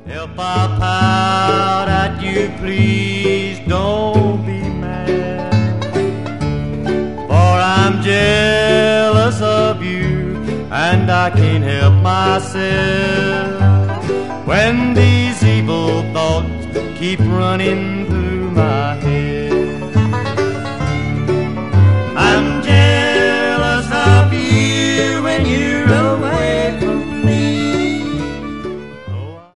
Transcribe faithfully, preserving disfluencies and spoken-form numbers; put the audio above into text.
If I pout at you, please don't be mad, for I'm jealous of you and I can't help myself when these evil thoughts keep running through my head.